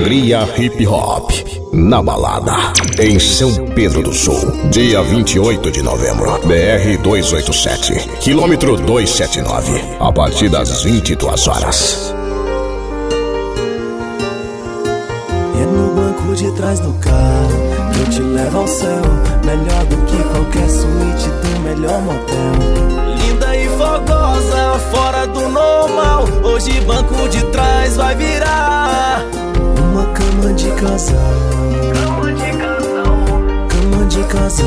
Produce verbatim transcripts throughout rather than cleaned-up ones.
Hungria Hip Hop, na balada, em São Pedro do Sul, dia vinte e oito de novembro, B R duzentos e oitenta e sete, quilômetro duzentos e setenta e nove, a partir das vinte e duas horas. É no banco de trás do carro que eu te levo ao céu, melhor do que qualquer suíte do melhor motel. Linda e fogosa, fora do normal, hoje banco de trás vai virar uma cama de casal. Cama de casal. Cama de casal.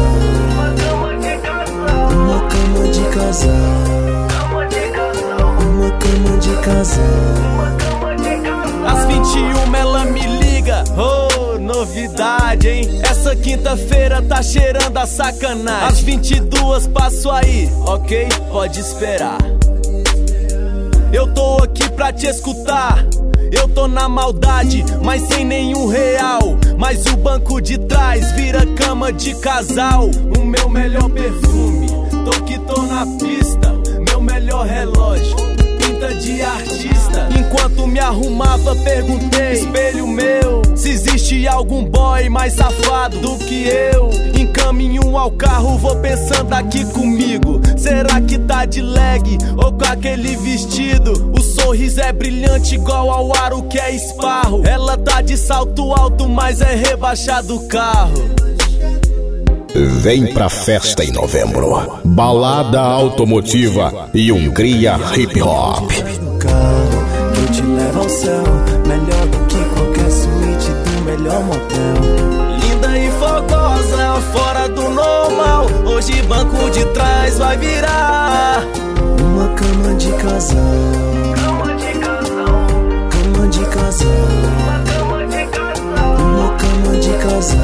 Uma cama de casal. Uma cama de casal. Uma cama de casal. Uma cama de casal. Às vinte e uma ela me liga, oh, novidade, hein? Essa quinta-feira tá cheirando a sacanagem. Às vinte e duas passo aí, ok? Pode esperar. Eu tô aqui pra te escutar. Eu tô na maldade, mas sem nenhum real. Mas o banco de trás vira cama de casal. O meu melhor perfume, tô que tô na pista. Meu melhor relógio, pinta de artista. Enquanto me arrumava perguntei, espelho meu, se existe algum boy mais safado do que eu. Encaminho ao carro, vou pensando aqui comigo. Será que tá de leg ou com aquele vestido? O sorriso é brilhante igual ao aro que é esparro. Ela tá de salto alto, mas é rebaixado o carro. Vem pra festa em novembro, balada automotiva e Hungria Hip Hop. Eu te levo ao céu, melhor do que qualquer suíte do melhor motel. Linda e fogosa, fora do normal, hoje banco de trás vai virar uma cama de casal. Cama de casal. Cama de casal. Uma cama de casal. Uma cama de casal.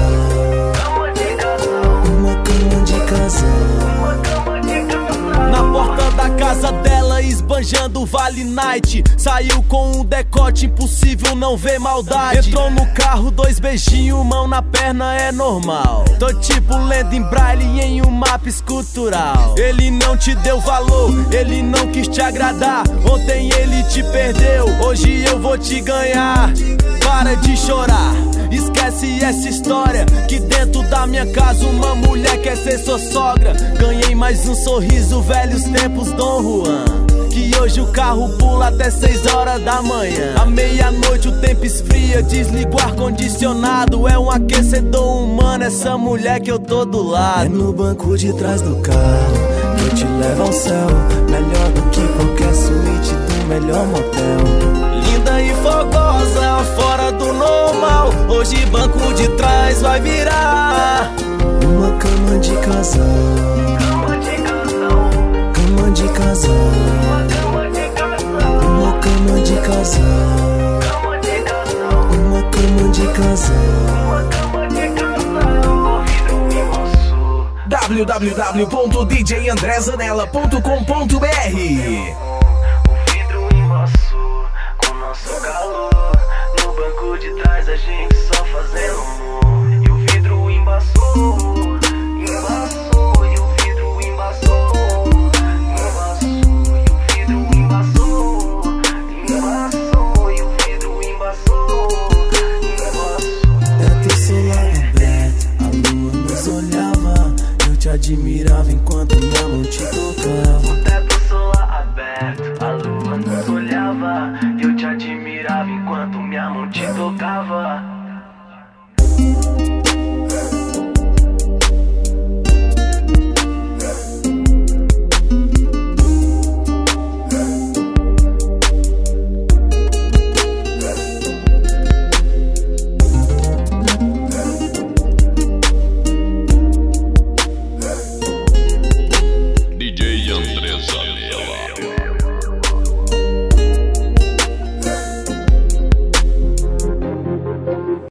Na porta da casa dela, esbanjando Vale Night. Saiu com um decote impossível, não vê maldade. Entrou no carro, dois beijinhos, mão na perna é normal. Tô tipo lendo em braille em um mapa escultural. Ele não te deu valor, ele não quis te agradar. Ontem ele te perdeu, hoje eu vou te ganhar. Para de chorar, esquece essa história, que dentro da minha casa uma mulher quer ser sua sogra. Ganhei mais um sorriso, velhos tempos Dom Juan, que hoje o carro pula até seis horas da manhã. À meia-noite o tempo esfria, desligo o ar-condicionado. É um aquecedor humano, essa mulher que eu tô do lado. É no banco de trás do carro que eu te levo ao céu, melhor do que qualquer suíte do melhor motel. Linda e fogosa, fora do normal, hoje banco de trás vai virar uma cama de casal. Cama de casal. Cama de casal. Uma cama de casal. Uma cama de casal. Cama de casal. Uma cama de casal. Uma cama de casal. w w w ponto d j andré zanella ponto com ponto b r. Nosso calor, no banco de trás a gente só fazendo amor. E o vidro embaçou, embaçou, e o vidro embaçou, embaçou, e o vidro embaçou, embaçou, e o vidro embaçou, embaçou. Teto solar aberto, a lua nos olhava, eu te admirava enquanto minha mão te tocava. O teto solar aberto, a lua nos olhava, eu te admirava enquanto minha mão te tocava.